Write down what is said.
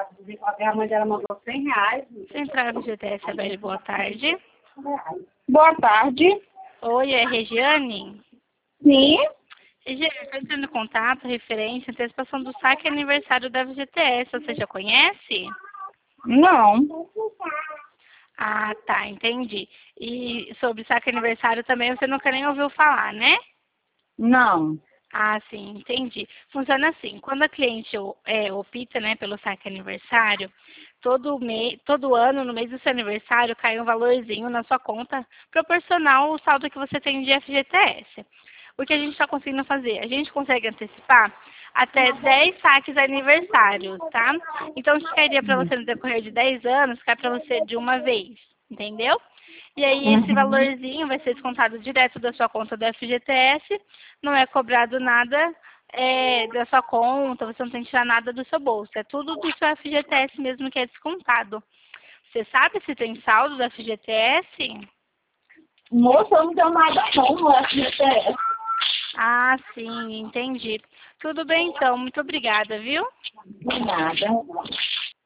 A mãe dela mandou R$100. Central FGTS, a Beli, boa tarde. Boa tarde. Oi, é Regiane? Sim. Regiane, estou entrando em contato referente à antecipação do saque aniversário da FGTS. Você já conhece? Não. Ah, tá, entendi. E sobre saque aniversário também você nunca nem ouviu falar, né? Não. Ah, sim, entendi. Funciona assim, quando a cliente opta, né, pelo saque aniversário, todo ano, no mês do seu aniversário, cai um valorzinho na sua conta proporcional ao saldo que você tem de FGTS. O que a gente está conseguindo fazer? A gente consegue antecipar até 10 saques aniversários, tá? Então, se cairia para você no decorrer de 10 anos, cai para você de uma vez, entendeu? E aí, esse valorzinho vai ser descontado direto da sua conta do FGTS, não é cobrado nada da sua conta, você não tem que tirar nada do seu bolso, é tudo do seu FGTS mesmo que é descontado. Você sabe se tem saldo do FGTS? Moça, eu não tenho nada não no FGTS. Ah, sim, entendi. Tudo bem então, muito obrigada, viu? De nada.